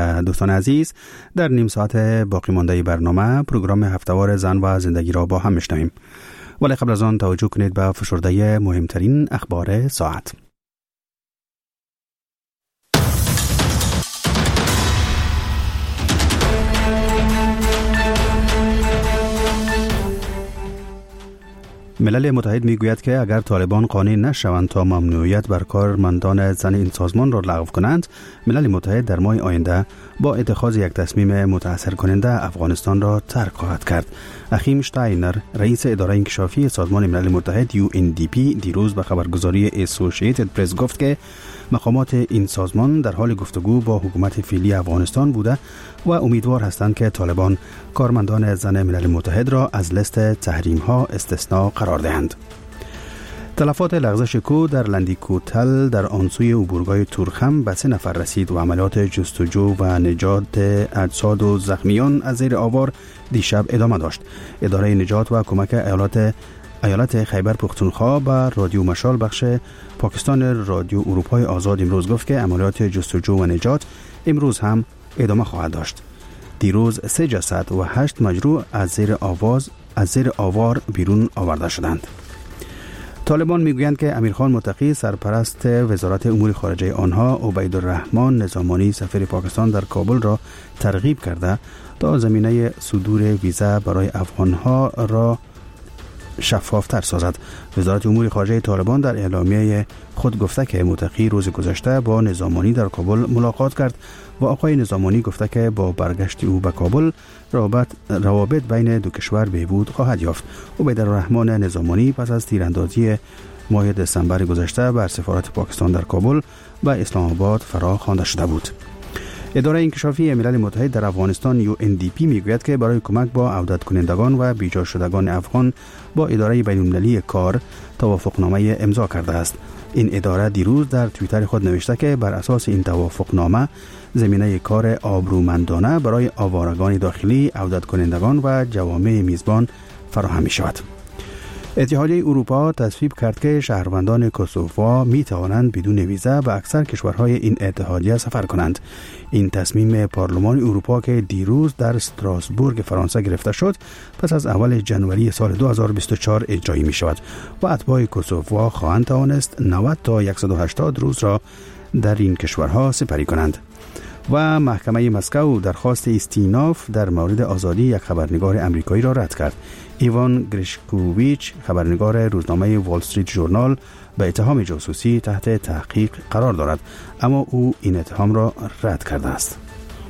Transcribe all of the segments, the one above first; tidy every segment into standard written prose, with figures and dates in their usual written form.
و دوستان عزیز، در نیم ساعت باقی مانده برنامه پروگرام هفته‌وار زن و زندگی را با هم میشنویم. ولی قبل از آن توجه کنید به فشرده مهمترین اخبار ساعت. ملل متحد میگوید که اگر طالبان قانع نشوند تا ممنوعیت بر کارمندان زن این سازمان را لغو کنند، ملل متحد در ماه آینده با اتخاذ یک تصمیم متأثر کننده افغانستان را ترک خواهد کرد. اخیم شتاینر، رئیس اداره انکشافی سازمان ملل متحد UNDP، دیروز به خبرگزاری اسوسییتد پرس گفت که مقامات این سازمان در حال گفتگو با حکومت فعلی افغانستان بوده و امیدوار هستند که طالبان کارمندان زن ملل متحد را از لیست تحریم‌ها استثناء قرار دهند. تلفات لغزش کوه در لندیکوتل در آنسوی عبورگاه تورخم به 3 نفر رسید و عملیات جستجو و نجات اجساد و زخمیان از زیر آوار دیشب ادامه داشت. اداره نجات و کمک ایالت خیبر پختونخوا به رادیو مشال بخش پاکستان رادیو اروپای آزاد امروز گفت که عملیات جستجو و نجات امروز هم ادامه خواهد داشت. دیروز 3 جسد و 8 مجروح از زیر آوار بیرون آورده شدند. طالبان میگویند که امیرخان متقی، سرپرست وزارت امور خارجه آنها، عبیدالرحمن نظامانی، سفیر پاکستان در کابل را ترغیب کرده تا زمینه صدور ویزا برای افغانها را شفافتر سازد. وزارت امور خارجه طالبان در اعلامیه خود گفته که متقی روز گذشته با نظامانی در کابل ملاقات کرد و آقای نظامانی گفته که با برگشت او به کابل روابط بین دو کشور بهبود خواهد یافت. عبیدالرحمن نظامانی پس از تیراندازی ماه دسامبر گذشته بر سفارت پاکستان در کابل و اسلام آباد فرا خوانده شده بود. اداره انکشافی ملل متحد در افغانستان UNDP میگوید که برای کمک با عودت کنندگان و بیجا شدگان افغان با اداره بین‌المللی کار توافقنامه امضا کرده است. این اداره دیروز در توییتر خود نوشته که بر اساس این توافقنامه زمینه کار آبرومندانه برای آوارگان داخلی، عودت کنندگان و جوامع میزبان فراهم می شود. اتحادیه اروپا تصویب کرد که شهروندان کوسوو می توانند بدون ویزا به اکثر کشورهای این اتحادیه سفر کنند. این تصمیم پارلمان اروپا که دیروز در استراسبورگ فرانسه گرفته شد، پس از اول ژانویه سال 2024 اجرایی می شود و اتباع کوسوو خواهند توانست 90 تا 180 روز را در این کشورها سپری کنند. و محکمه مسکو درخواست استیناف در مورد آزادی یک خبرنگار امریکایی را رد کرد. ایوان گریشکوویچ، خبرنگار روزنامه وال استریت ژورنال، به اتهام جاسوسی تحت تحقیق قرار دارد، اما او این اتهام را رد کرده است.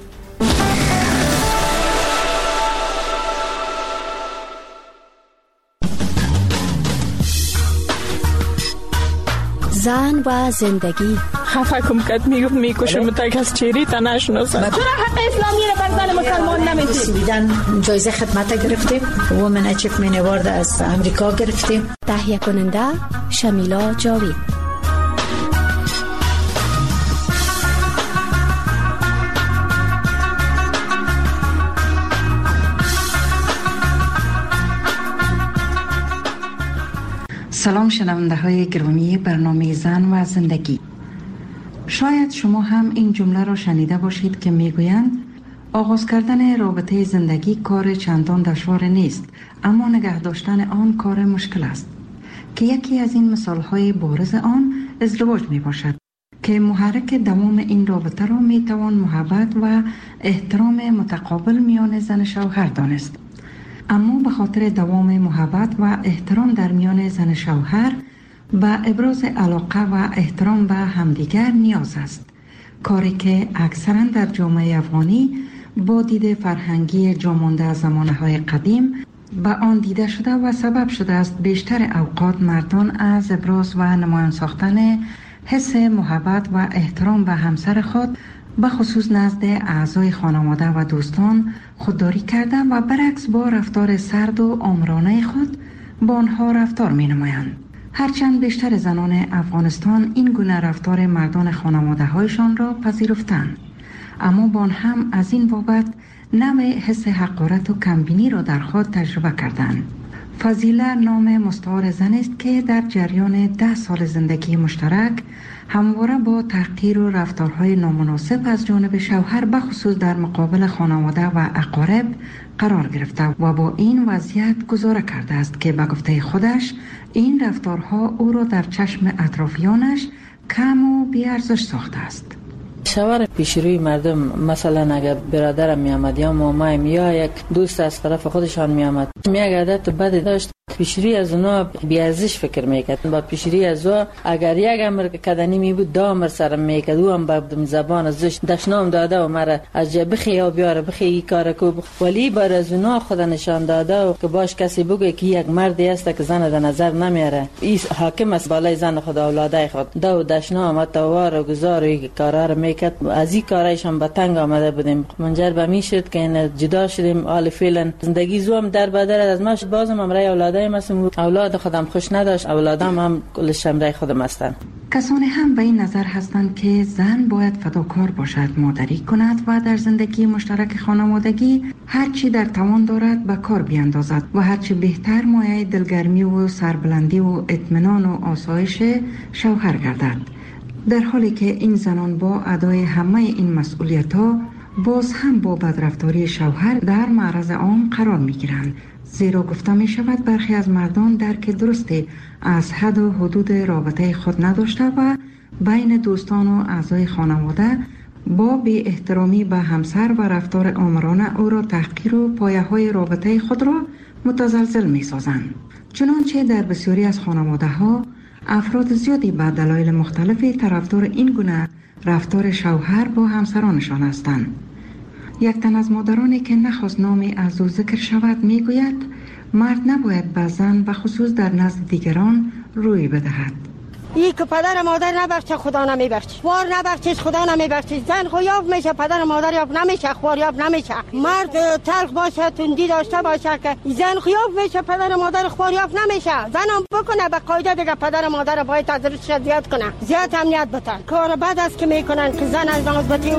زن و زندگی. خفه کم کد میکشم تا کس چیری تا نشناسم. چرا حق اسلامی را بر زن مسلمان نمیدید؟ دیدن جایزه خدمت گرفتیم، وومن اچیومنت اوارد از امریکا گرفتیم. تهیه کننده شمیلا جاوید. سلام شنونده های گرامی برنامه زن و زندگی. شاید شما هم این جمله را شنیده باشید که میگویند آغاز کردن رابطه زندگی کار چندان دشوار نیست، اما نگه داشتن آن کار مشکل است، که یکی از این مثال های بارز آن ازدواج می باشد که محرک دوام این رابطه را می توان محبت و احترام متقابل میان زن شوهر دانست. اما به خاطر دوام محبت و احترام در میان زن شوهر و ابراز علاقه و احترام به همدیگر نیاز است، کاری که اکثرا در جامعه افغانی با دید فرهنگی جامانده از زمانه‌های قدیم به آن دیده شده و سبب شده است بیشتر اوقات مردان از ابراز و نمایان ساختن حس محبت و احترام به همسر خود به خصوص نزد اعضای خانواده و دوستان خودداری کردن و برعکس با رفتار سرد و آمرانه خود با آنها رفتار می نمایند. هرچند بیشتر زنان افغانستان این گونه رفتار مردان خانواده هایشان را پذیرفتند، اما با آن هم از این بابت نوع حس حقارت و کمبینی را در خود تجربه کردند فضیله نام مستعار زن است که در جریان 10 سال زندگی مشترک همواره با تحقیر و رفتارهای نامناسب از جانب شوهر بخصوص در مقابل خانواده و اقارب قرار گرفته و با این وضعیت گزاره کرده است که به گفته خودش این رفتارها او را در چشم اطرافیانش کم و بی‌ارزش ساخته است. شوهر پیش روی مردم، مثلا اگر برادرم می آمد یا مامایم یا یک دوست از طرف خودشان می آمد، یک عادت بد داشت، پیش روی از اونا بی‌ارزش فکر میکرد. با پیش روی از او اگر یک امر کدنی می بود 2 امر سرم میکرد، او هم با زبان ازش دشنام داده و مرا از جا بخی یا بیاره بخی این کار کو، ولی بر از اونا خود نشان داده و که باش کسی بگه که یک مردی است که زن در نظر نمیاره، این حاکم است بالای زن خود اولادای خود، دو دشنام توار و گزار و کارا رو میکرد. از این کارایش هم به تنگ آمده بودیم، منجر به می شد که این جدا شدیم. حال فعلا زندگی زوم در بدر از ماش، بازم امرای اولادای مسم، اولاد خودم خوش نداشت، اولادم هم کلش امرای خودم هستن. کسانی هم به این نظر هستند که زن باید فداکار باشد، مادری کند و در زندگی مشترک خانوادگی هرچی در توان دارد به کار بیاندازد و هرچی بهتر مایه دلگرمی و سربلندی و اطمینان و آسایش شوهر گردد، در حالی که این زنان با ادای همه این مسئولیت‌ها باز هم با بدرفتاری شوهر در معرض عام قرار می‌گیرند. زیرا گفته می شود برخی از مردان درک درستی از حد و حدود رابطه خود نداشته و بین دوستان و اعضای خانواده با بی احترامی به همسر و رفتار آمرانه او را تحقیر و پایه های رابطه خود را متزلزل می سازند. چنانچه در بسیاری از خانواده ها افراد زیادی به دلایل مختلفی طرفدار این گونه رفتار شوهر با همسرانشان هستند. یک تن از مادرانی که نخواست نامی از او ذکر شود میگوید مرد نباید به زن و خصوص در نزد دیگران روی بدهد. این که پدر مادر نبخشه خدا نمیبخشه، خوار نبخشه خدا نمیبخشه. زن خویاب میشه، پدر مادر یاب نمیشه، خوار یاب نمیشه. مرد تلخ باشه، تندی داشته باشه که زن خویاب میشه، پدر مادر خوار یاب نمیشه. زن هم بکنه به قاعده دیگه پدر مادر باید ازش زیاد کنه، زیاد امنیت بتن. کار بد است که میکنن که زن از نازبتی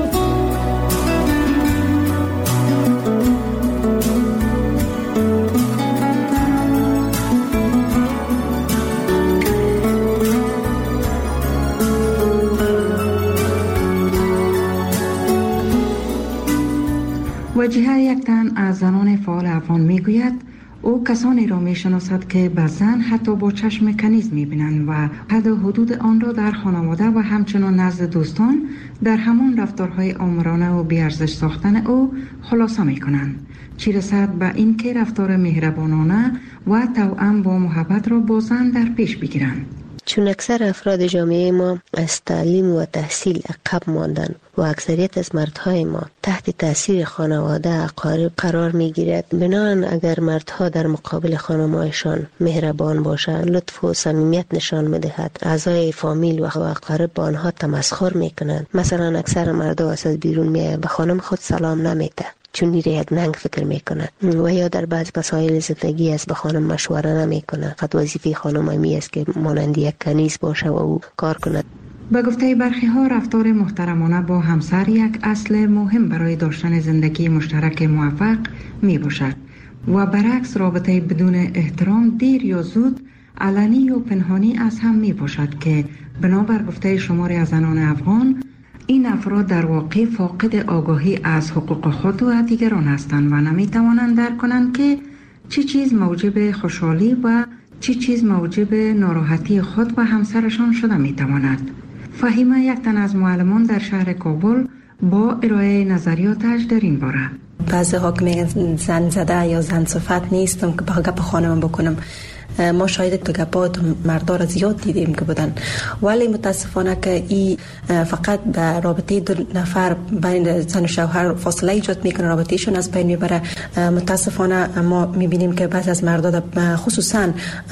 وجیه یک تن از زنان فعال افغان میگوید او کسانی را میشناسد که به زن حتی با چشم کنیز میبینند و حد و حدود آن را در خانواده و همچنان نزد دوستان در همان رفتارهای آمرانه و بیارزش ساختن او خلاصه میکنند، چی رسد به این که رفتار مهربانانه و توأم با محبت را با زن در پیش بگیرند. چون اکثر افراد جامعه ما از تعلیم و تحصیل عقب ماندن و اکثریت از مردهای ما تحت تاثیر خانواده اقارب قرار می گیرد، بنابراین اگر مردها در مقابل خانمایشان مهربان باشند، لطف و صمیمیت نشان می دهد، اعضای فامیل و اقارب با آنها تمسخر می کنند. مثلا اکثر مردها از بیرون می به خانم خود سلام نمیده چون میره یک ننگ فکر میکنه، و یا در بعض مسائل زندگی از به خانم مشوره نمیکنه. فقط وظیفه خانم همی است که مانند یک کنیز باشه و او کار کنه. به گفته برخی ها رفتار محترمانه با همسر یک اصل مهم برای داشتن زندگی مشترک موفق می باشد و برعکس رابطه بدون احترام دیر یا زود علنی و پنهانی از هم می باشد که بنابر گفته شماری از زنان افغان این افراد در واقع فاقد آگاهی از حقوق خود و دیگران هستند و نمی توانند درک کنند که چه چیز موجب خوشحالی و چه چیز موجب ناراحتی خود و همسرشان شده می تواند. فهیمه یک تن از معلمان در شهر کابل با ارائه نظریاتش در این باره. بعضی ها که میگن زن زده یا زن صفت نیستم که با گپ خانم بکنم. ما شاید تو گپات مردا را زیاد دیدیم که بودن، ولی متاسفانه که این فقط به رابطه دو نفر بین زن و شوهر فاصله ایجاد میکنه، رابطهشون از بین میبره. متاسفانه ما میبینیم که بعضی از مردا خصوصا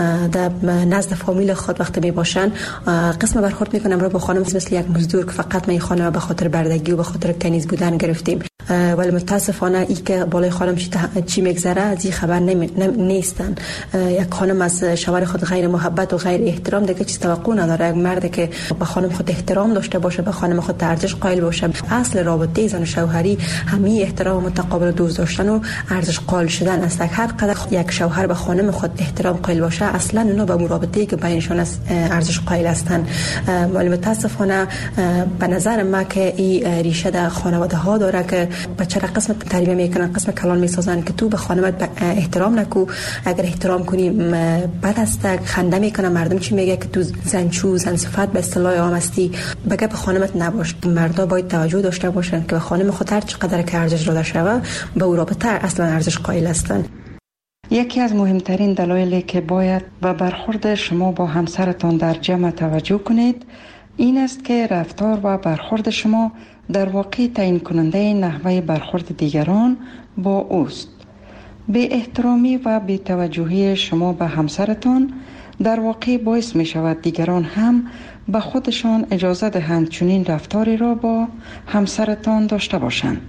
در نزد فامیل خود وقتی میباشن قسم برخورد میکنن رو با خانم مثل یک مزدور که فقط ما این خانم به خاطر بردگی و به خاطر کنیز بودن گرفتیم. ولی متاسفانه ای که بالای خانم چی میگذره از این خبر نیستن. یک خانم از شوهر خود غیر محبت و غیر احترام دیگه چیز توقع نداره. یک مرد که به خانم خود احترام داشته باشه، به خانم خود ارزش قائل باشه، اصل رابطه زن و شوهری همین احترام متقابل دوست داشتن و ارزش قائل شدن است. هر قدر یک شوهر به خانم خود احترام قائل باشه، اصلا اونا به رابطه‌ای که بینشون است ارزش قائل هستند. ولی متاسفانه به نظر من که این ریشه در خانواده ها داره که بچه را قسم تربیت میکنن، قسم کلان میسازن که تو به خانمت احترام نکو، اگر احترام کنی بد است. خنده میکنه مردم چی میگه که تو زنچو زن صفت به اصطلاح عام هستی، بگه به خانمت نباش. مردا باید توجه داشته باشن که به خانم خود هر چقدر که ارزش داده شوه به او رابطه اصلا ارزش قائل هستند. یکی از مهمترین دلایلی که باید به برخورد شما با همسرتان در جمع توجه کنید این است که رفتار و برخورد شما در واقع تعیین کننده نحوه برخورد دیگران با اوست. بی احترامی و بی توجهی شما به همسرتان در واقع باعث می شود دیگران هم به خودشان اجازه دهند چنین رفتاری را با همسرتان داشته باشند.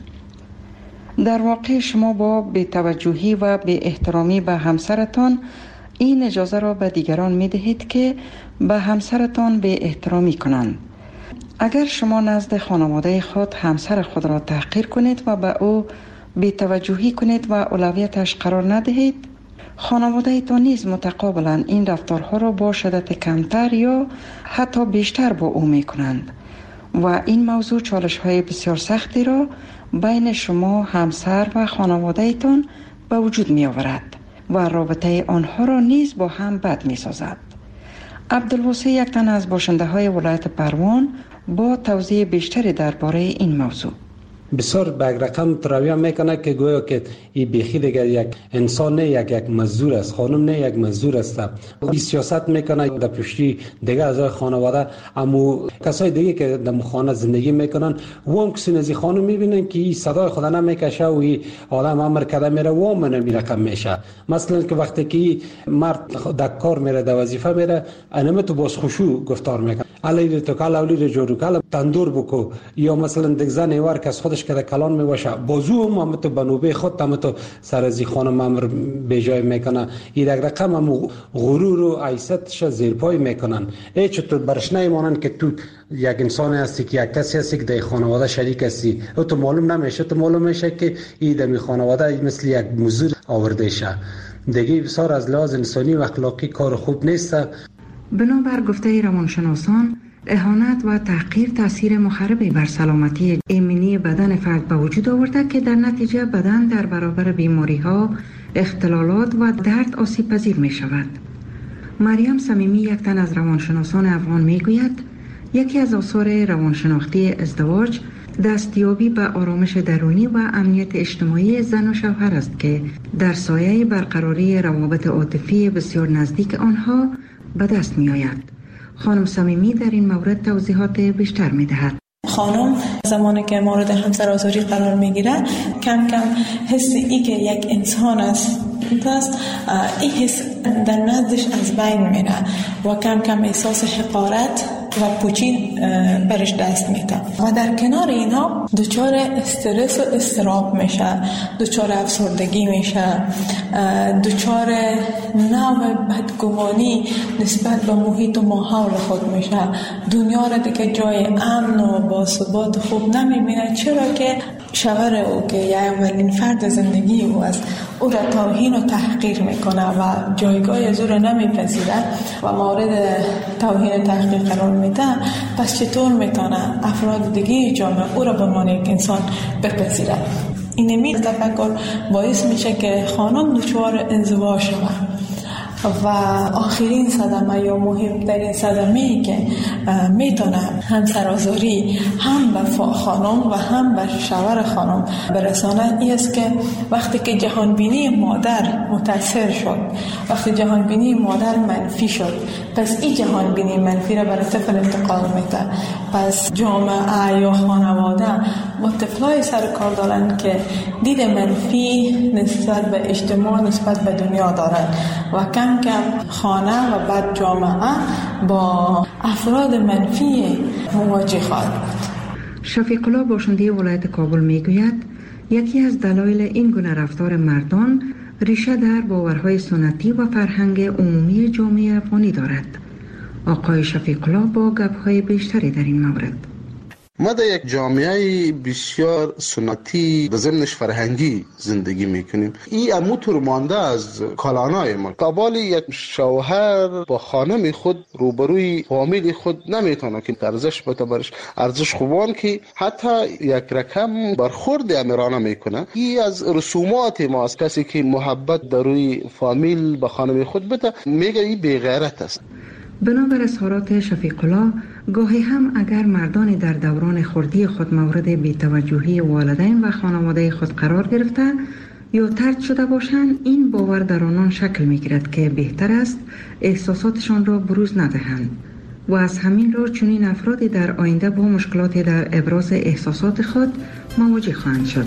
در واقع شما با بی‌توجهی و بی احترامی به همسرتان این اجازه را به دیگران می دهید که به همسرتان بی احترامی کنند. اگر شما نزد خانواده خود همسر خود را تحقیر کنید و به او بی توجهی کنید و اولویتش قرار ندهید، خانواده ایتان نیز متقابلا این رفتارها را با شدت کمتر یا حتی بیشتر با او می کنند و این موضوع چالش های بسیار سختی را بین شما همسر و خانواده ایتان به وجود می آورد و رابطه آنها را نیز با هم بد می سازد. عبدالواسع یک تن از باشنده های ولایت پروان با توضیح بیشتری درباره این موضوع. بسیار به رقم ترویه میکنه که گویا که این بیخی دیگه یک انسان نه، یک مزدور است، خانم نه یک مزدور است. این سیاست میکنه در پشتی دیگه از خانواده، اما کسای دیگه که در خانه زندگی میکنن وام کسی از خانم میبینن که این صدای خدا نمیکشه و این عالم امر کده میره و من رقم میشه. مثلا که وقتی که مرد در کار میره، در وظیفه میره، انم تو باز خوشو گفتار میکنه، علی تو کلا اولی جورو کلا تندور بکو، یا مثلا دیگه زن ایوار که از خودش که کلان میوشه بازو هم تو بنوبه خود هم تو سر از خانم امر به جای میکنه. این رقم هم غرور و عیستش زیر پای میکنن. ای چطور برش نمیمانن که تو یک انسان هستی، که یک کسی هستی که در خانواده شریک هستی، او تو معلوم نمیشه، تو معلوم میشه که این در خانواده مثل یک مزدور آورده شه. دیگه بسیار از لحاظ انسانی و اخلاقی کار خوب نیست. بنابر گفته روانشناسان، اهانت و تحقیر تاثیر مخربی بر سلامتی ایمنی بدن فرد به وجود آورده که در نتیجه بدن در برابر بیماری ها، اختلالات و درد آسیب پذیر می شود. مریم صمیمی یک تن از روانشناسان افغان می گوید یکی از آثار روانشناختی ازدواج دستیابی به آرامش درونی و امنیت اجتماعی زن و شوهر است که در سایه برقراری روابط عاطفی بسیار نزدیک آنها به دست می آید. خانم صمیمی در این مورد توضیحات بیشتر می دهد. خانم زمانی که مورد همسرآزاری قرار می گیره کم کم حس ای که یک انسان است این حس در نزدش از بین میره و کم کم احساس حقارت و پوچی برش دست میده و در کنار اینا دچار استرس و اضطراب میشه، دچار افسردگی میشه، دچار نوع بدگمانی نسبت به محیط و ماحول خود میشه. دنیا را دیگه جای امن و باثبات خوب نمیبینه، چرا که شوهر او که یه اولین فرد زندگی او است او را توهین و تحقیر میکنه و جایگاه از او را نمیپذیره و مورد توهین و تحقیر قرار میده. پس چطور میتونه افراد دیگه جامعه او را به عنوان یک انسان بپذیره؟ این تفکر باعث میشه که خانم دچار انزوا شود و آخرین صدمه یا مهمترین صدمه‌ای که میتونه همسرآزاری هم به خانم و هم به شوهر خانم برسانه این است که وقتی که جهانبینی مادر متاثر شد، وقتی جهانبینی مادر منفی شد، پس این جهانبینی منفی را برای طفل انتقال میده. پس جامعه یا خانواده با طفلای سر کار دارن که دید منفی نسبت به اجتماع، نسبت به دنیا دارن و کم خانه و بعد جامعه با افراد منفی مواجه خواهد بود. شفیق الله باشنده ولایت کابل میگوید یکی از دلایل این گونه رفتار مردان ریشه در باورهای سنتی و فرهنگ عمومی جامعه افغانی دارد. آقای شفیق الله با گپ‌های بیشتری در این مورد. ما در یک جامعه بسیار سنتی و ضمنش فرهنگی زندگی میکنیم. این اموتور مانده از کالانای ما. قبال یک شوهر با خانم خود روبروی فامیل خود نمیتونه که ارزش بتبرش ارزش خوبان که حتی یک رقم برخورد امیرانه میکنه. این از رسومات ما است. کسی که محبت در روی فامیل با خانم خود بده میگه این بی‌غیرت است. بنابر اظهارات شفیق الله، گاهی هم اگر مردان در دوران خردی خود مورد بی‌توجهی والدین و خانواده خود قرار گرفته یا طرد شده باشند، این باور در آنان شکل می‌گیرد که بهتر است احساساتشان را بروز ندهند و از همین رو چنین افرادی در آینده با مشکلاتی در ابراز احساسات خود مواجه خواهند شد.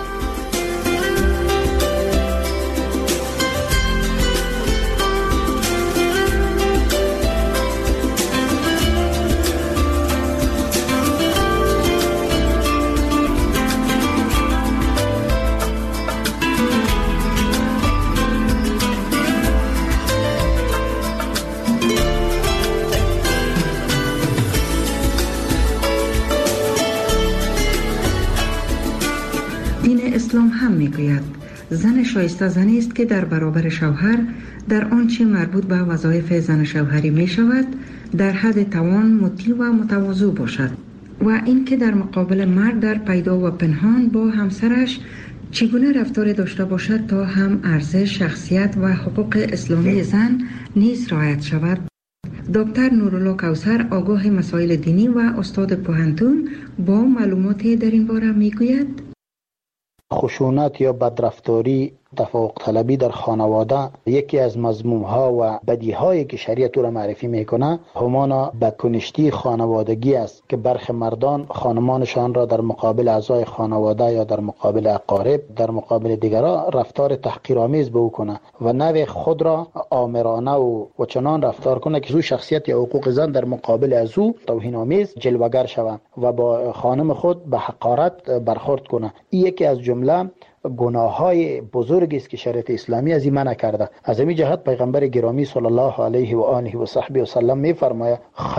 اسلام هم میگوید زن شایسته زنی است که در برابر شوهر در آنچه مربوط به وظایف زن شوهری می شود در حد توان مطیع و متواضع باشد و اینکه در مقابل مرد در پیدا و پنهان با همسرش چگونه رفتار داشته باشد تا هم ارزش، شخصیت و حقوق اسلامی زن نیز رعایت شود. دکتر نورالله کوثر، آگاه مسائل دینی و استاد پوهنتون، با معلوماتی در این باره میگوید خشونت یا بدرفتاری، تفوق طلبی در خانواده یکی از مذموم‌ها و بدیهایی که شریعت را معرفی میکنه همانا بدکنشتی خانوادگی است که برخی مردان خانمانشان را در مقابل اعضای خانواده یا در مقابل اقارب در مقابل دیگران رفتار تحقیرآمیز به او کنه و نوع خود را آمرانه و چنان رفتار کنه که زو شخصیت یا حقوق زن در مقابل از او توهین آمیز جلوگر شوند و با خانم خود به حقارت برخورد کنه. این یکی از جمله گناههای بزرگی است که شریعت اسلامی از این منع کرده. از این جهت پیغمبر گرامی صلی الله علیه و آله و صحبه و سلم میفرماید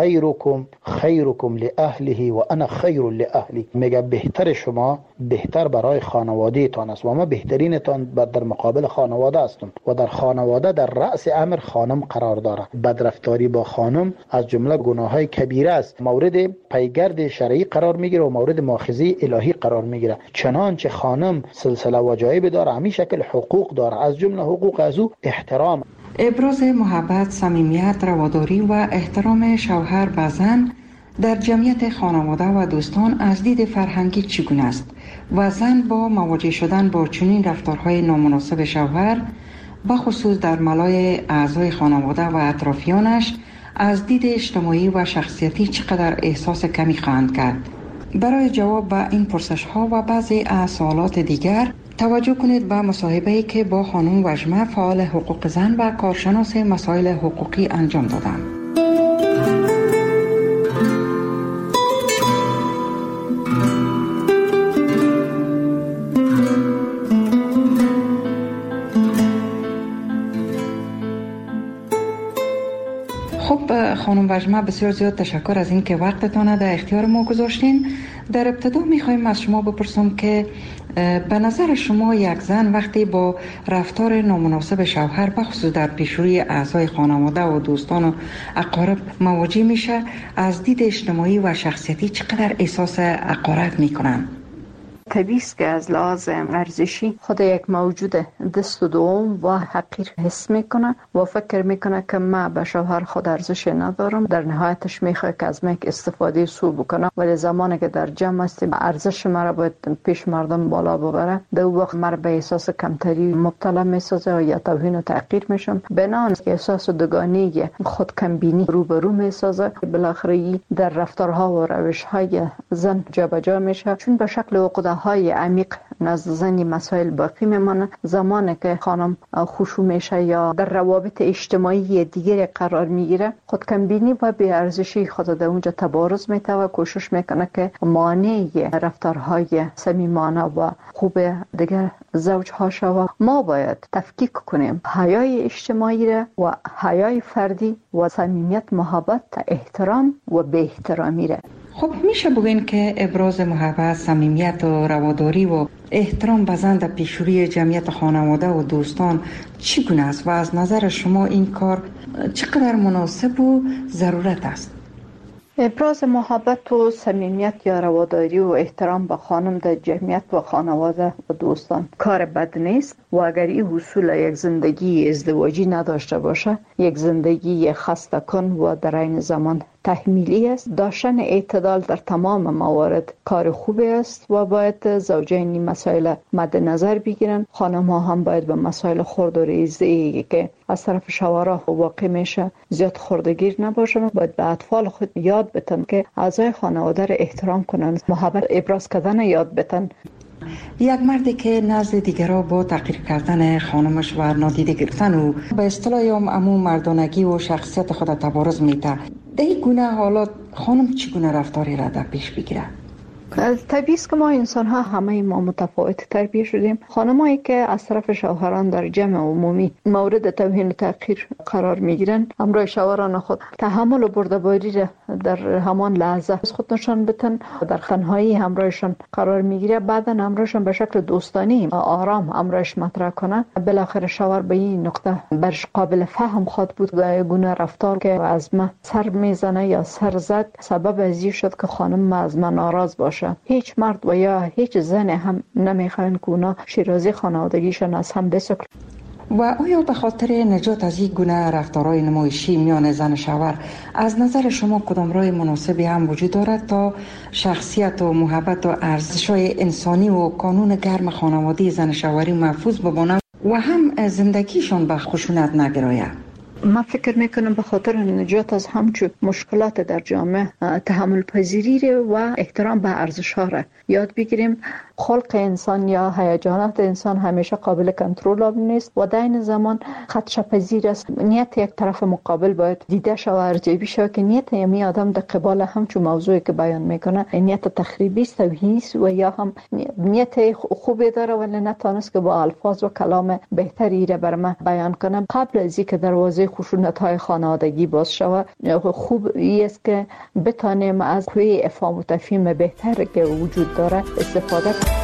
خیرکم لاهله و انا خیر لاهلی. میگه بهتر شما بهتر برای خانواده تان است و ما بهترین تان در مقابل خانواده هستم و در خانواده در رأس امر خانم قرار داره. بدرفتاری با خانم از جمله گناههای کبیره است، مورد پیگرد شرعی قرار میگیره و مورد مؤاخذه الهی قرار میگیره. چنانچه خانم سلسله وجایب داره، همین شکل حقوق داره، از جمله حقوق از او احترام. ابراز محبت، صمیمیت، رواداری و احترام شوهر به زن در جمعیت خانواده و دوستان از دید فرهنگی چگونه است و زن با مواجه شدن با چنین رفتارهای نامناسب شوهر بخصوص در ملای اعضای خانواده و اطرافیانش از دید اجتماعی و شخصیتی چقدر احساس کمی خواهند کرد؟ برای جواب به این پرسش ها و بعضی از سوالات دیگر توجه کنید به مصاحبه‌ای که با خانم وژمه، فعال حقوق زن و کارشناس مسائل حقوقی انجام دادم. خب خانم وژمه، بسیار زیاد تشکر از این که وقتتان در اختیار ما گذاشتین. در ابتدا میخوایم از شما بپرسم که به نظر شما یک زن وقتی با رفتار نامناسب شوهر بخصوص در پیشروی اعضای خانواده و دوستان و اقارب مواجه میشه، از دید اجتماعی و شخصیتی چقدر احساس حقارت میکنن؟ طبیعی است که از لحاظ ارزشی خود یک موجود دست و دوم و حقیر حس میکنه و فکر میکنه که من به شوهر خود ارزش ندارم. در نهایتش میخواد که از من استفاده سو بکنه، ولی زمانی که در جمع است ارزش مرا باید پیش مردم بالا ببره، در وقت مرا به احساس کمتری مبتلا میسازه یا توهین و تحقیر میشم. بنان احساس دوگانگی، خود کمبینی روبرو میسازه. بالاخره در رفتارها و روشهای زن جابجا میشه، چون به شکل عقده های عمیق نزد زن مسائل باقی میمانه. زمانی که خانم خشوع میشه یا در روابط اجتماعی دیگری قرار میگیره، خود کمبینی و بی ارزشی خود در اونجا تبارز میته و کوشش میکنه که مانع رفتارهای صمیمانه و خوب دیگر زوجها شود. ما باید تفکیک کنیم حیای اجتماعی را و حیای فردی و صمیمیت، محبت، احترام و بی احترامی را. خب میشه بگین که ابراز محبت، صمیمیت و رواداری و احترام به زن در پیشروی جمعیت خانواده و دوستان چگونه است و از نظر شما این کار چقدر مناسب و ضرورت است؟ ابراز محبت و صمیمیت یا رواداری و احترام به خانم در جمعیت و خانواده و دوستان کار بد نیست و اگر این حصول یک زندگی ازدواجی نداشته باشه، یک زندگی خسته کن و در این زمان تحمیلی است. داشتن اعتدال در تمام موارد کار خوبی است و باید زوجین این مسائل مد نظر بگیرن. خانم ها هم باید به مسائل خرد و ریزی که از طرف شوهرها واقع میشه زیاد خردگیر نباشن. باید به اطفال خود یاد بتن که اعضای خانواده را احترام کنن، محبت ابراز کردن یاد بتن. یک مردی که نزد دیگران با تحقیر کردن خانمش و نادیده گرفتن و به اصطلاح عموم مردانگی و شخصیت خود تبارز میده، در این گونه حالات خانم چگونه رفتاری را در پیش بگیره؟ طبیعی است که ما انسان ها همه ما متفاوت تربیت شدیم. خانمایی که از طرف شوهران در جمع عمومی مورد توهین و تحقیر قرار میگیرن، همراه شوهران خود تحمل و بردباری را در همان لحظه از خود نشان بدن، در تنهایی همراهشان قرار میگیره، بعدا همراهشان به شکل دوستانی آرام همراهش مطرح کنه. بالاخره شوهر به این نقطه برش قابل فهم خود بود و گونه رفتار که از من سر میزنه یا سر زد سبب از این شد که خانم از من ناراض باشه. هیچ مرد و یا هیچ زن هم نمیخواین که اونا شیرازی خانوادگیشان از هم بسکل. و آیا به خاطر نجات از این گونه رفتارهای نمایشی میان زن و شوهر از نظر شما کدام راه مناسبی هم وجود دارد تا شخصیت و محبت و ارزش‌های انسانی و کانون گرم خانوادگی زن شوهری محفوظ بمانند و هم زندگیشان به خشونت نگراید؟ من فکر میکنم به خاطر نجات از همچون مشکلات در جامعه تحمل پذیری و احترام به ارزش ها را یاد بگیریم. خلق انسان یا هیجانات انسان همیشه قابل کنترل نیست و در این زمان خدشه‌پذیر است. نیت یک طرف مقابل باید دیده شود و ارزیابی شود که نیت یمی آدم در قبال همچون موضوعی که بیان میکنه نیت تخریبی است، توهینی است و یا هم نیت خوبی داره ولی نتونست که با الفاظ و کلام بهتری را بر من بیان کنه. قبل از اینکه دروازه خشونت‌های خانوادگی باز شود، خوب است که بتانیم از کوه افهام و تفهیم بهتر که وجود داره استفاده کنیم.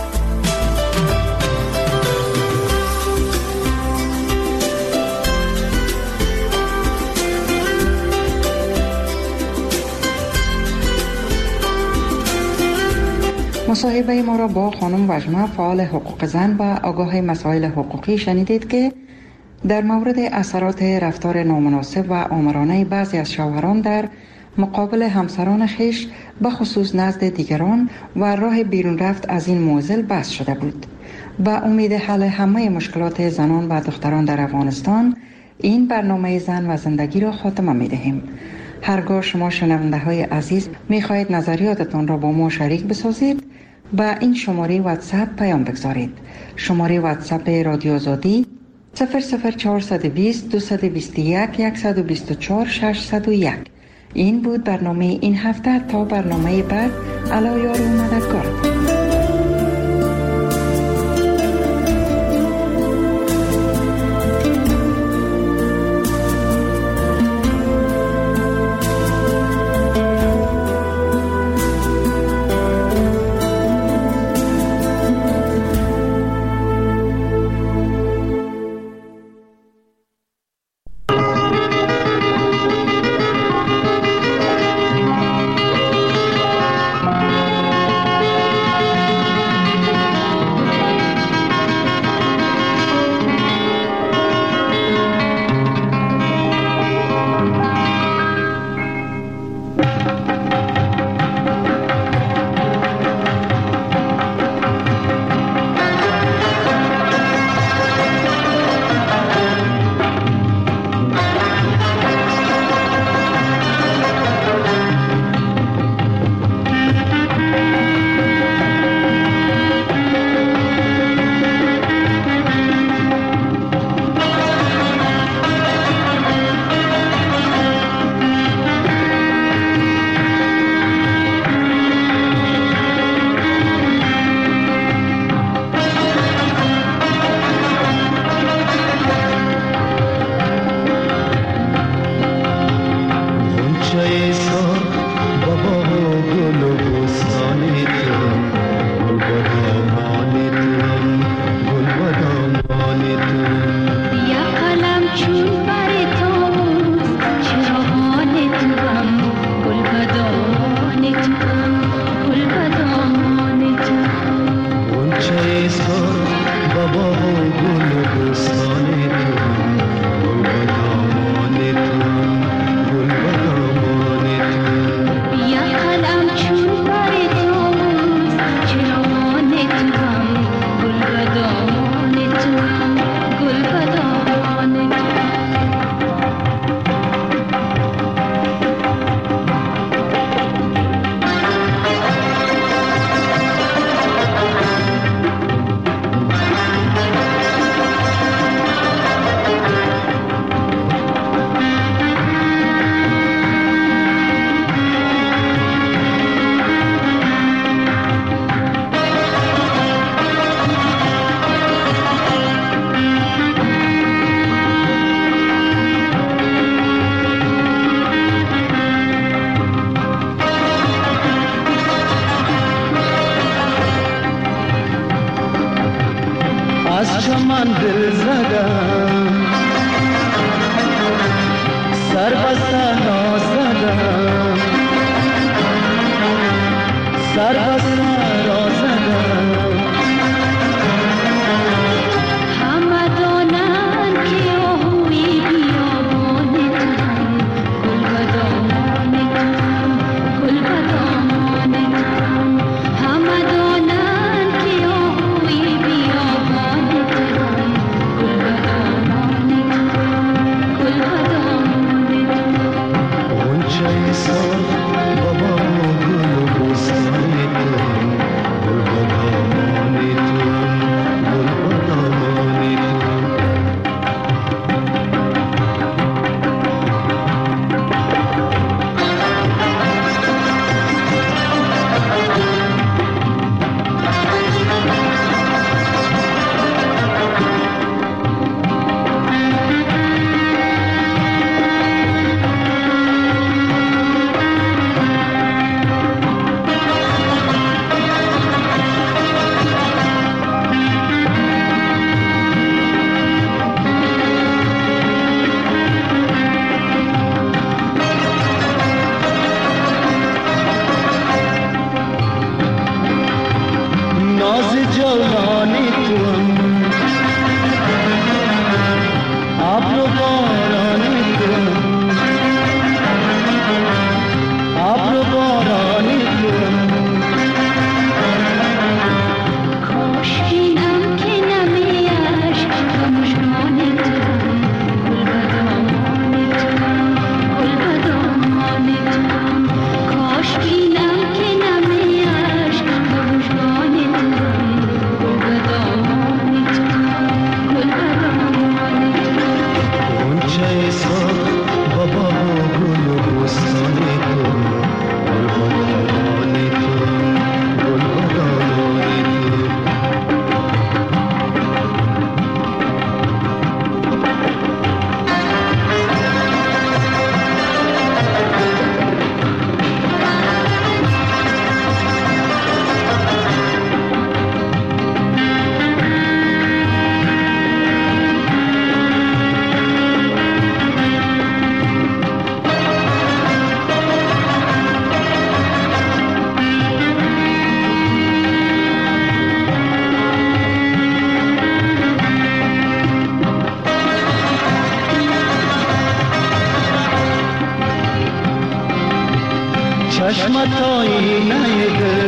مصاحبه ما را با خانم وجمه، فعال حقوق زن و آگاه مسائل حقوقی شنیدید که در مورد اثرات رفتار نامناسب و آمرانه بعضی از شوهران در مقابل همسران خیش به خصوص نزد دیگران و راه بیرون رفت از این معضل بحث شده بود. با امید حل همه مشکلات زنان و دختران در افغانستان این برنامه زن و زندگی را خاتمه می دهیم. هرگاه شما شنونده های عزیز می خواهید نظریاتتان را با ما شریک بسازید، با این شماره واتساپ پیام بگذارید. شماره واتساپ رادیو آزادی 00420 221 124 601. این بود برنامه این هفته. تا برنامه بعد، علی یار و مددکار. از چمن دل زدم، سر به صحرا زدم، سر به صحرا زدم. همه دانند که آهوی بیابان توام، گل به دامان توام، گل به دامان توام. همه دانند که آهوی بیابان توام، گل به دامان توام، گل به دامان توام. غنچه سال بابا گل و بستان توام، گل به دامان توام، گل به دامان توام. ناز جولانی توام، ابر و بارانی توام، ابر و بارانی توام. کاش بینم که نمی عشق و مژگان توام، گل به دامان توام، گل به دامان توام. کاش بینم که نمی عشق و مژگان توام، گل به دامان توام، گل به دامان توام. غنچه سال بابا گل و بستان توام، گل به دامان توام، گل به دامان توام. چشمت آینه دل